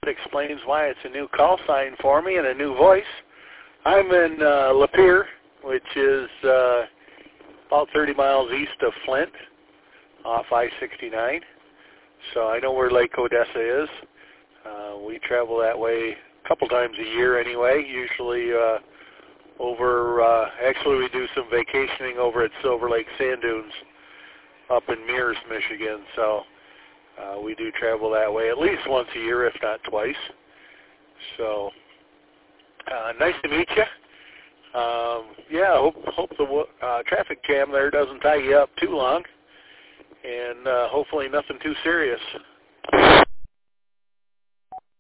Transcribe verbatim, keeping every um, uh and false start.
explains why it's a new call sign for me and a new voice. I'm in uh, Lapeer, which is uh, about thirty miles east of Flint, off I sixty-nine. So I know where Lake Odessa is. Uh, we travel that way a couple times a year anyway, usually uh, over, uh, actually we do some vacationing over at Silver Lake Sand Dunes up in Mears, Michigan. So uh, we do travel that way at least once a year, if not twice. So uh, nice to meet you. Um, yeah, hope, hope the uh, traffic jam there doesn't tie you up too long, and uh, hopefully nothing too serious.